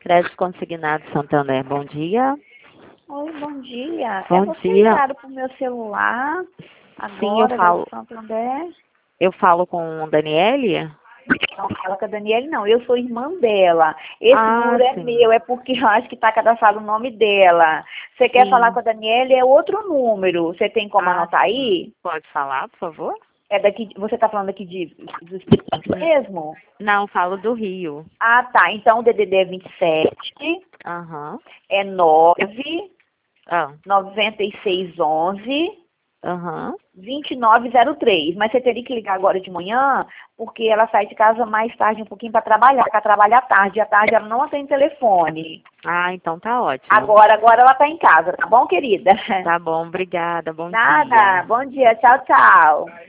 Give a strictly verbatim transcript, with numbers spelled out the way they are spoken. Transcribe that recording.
Crédito Consignado Santander, bom dia. Oi, bom dia. Bom é você dia. ligaram pro meu celular Sim, eu agora falo, do Santander? eu falo com Daniele? Não fala com a Daniele, não. Eu sou irmã dela. Esse Ah, número é sim. meu, é porque eu acho que está cadastrado o nome dela. Você quer falar Sim. com a Daniele, é outro número. Você tem como Ah, anotar sim. aí? Pode falar, por favor? É daqui, você está falando aqui de, do Espírito Santo Hum, mesmo? Não, falo do Rio. Ah, tá. Então o D D D é vinte e sete, Aham. é nove, Ah, noventa e seis, onze. aham. vinte e nove zero três, mas você teria que ligar agora de manhã, porque ela sai de casa mais tarde um pouquinho para trabalhar, ela trabalha à tarde, à tarde ela não atende telefone. Ah, então tá ótimo. Agora, agora ela está em casa, tá bom, querida? Tá bom, obrigada, bom Nada, dia. bom dia, tchau, tchau.